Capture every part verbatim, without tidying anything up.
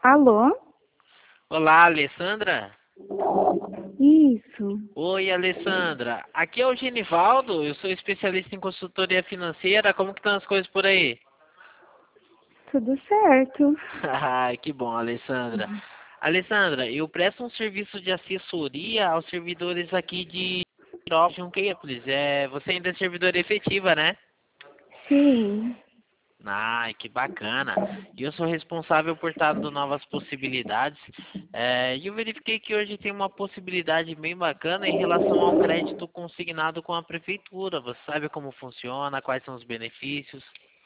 Alô? Olá, Alessandra. Isso, Oi, Alessandra. Aqui é o Genivaldo, eu sou especialista em consultoria financeira. Como que estão as coisas por aí? tudo certo. Ai, que bom, Alessandra. Alessandra, eu presto um serviço de assessoria aos servidores aqui de Junqueirópolis. É, você ainda é servidora efetiva, né? Sim, Ai, que bacana. E eu sou responsável por estar dando novas possibilidades. É, e eu verifiquei que hoje tem uma possibilidade bem bacana em relação ao crédito consignado com a prefeitura. Você sabe como funciona, quais são os benefícios?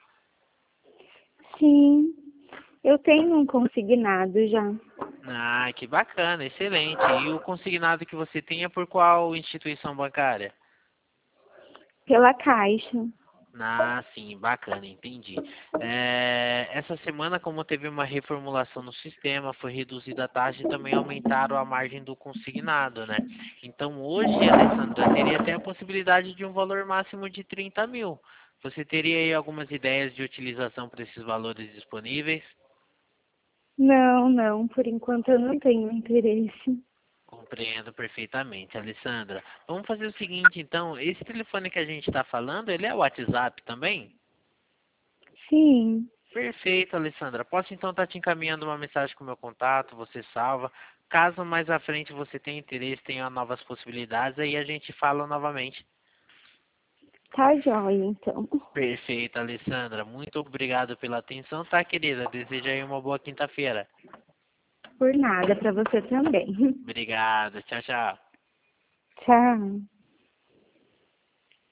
sim. Eu tenho um consignado já, Ah, que bacana, excelente. E o consignado que você tem é por qual instituição bancária? pela Caixa. Ah, sim, bacana, entendi. É, essa semana, como teve uma reformulação no sistema, foi reduzida a taxa e também aumentaram a margem do consignado, né? Então, hoje, Alessandra, teria até a possibilidade de um valor máximo de trinta mil. Você teria aí algumas ideias de utilização para esses valores disponíveis? Não, não, por enquanto eu não tenho interesse. Compreendo perfeitamente, Alessandra. Vamos fazer o seguinte, então, esse telefone que a gente está falando, ele é o WhatsApp também? Sim, Perfeito, Alessandra. Posso então estar te encaminhando uma mensagem com o meu contato, você salva. Caso mais à frente você tenha interesse, tenha novas possibilidades, aí a gente fala novamente. tá jóia então. Perfeito, Alessandra. Muito obrigado pela atenção, tá, querida? Desejo aí uma boa quinta-feira. Por nada, pra você também. Obrigado. Tchau, tchau. Tchau.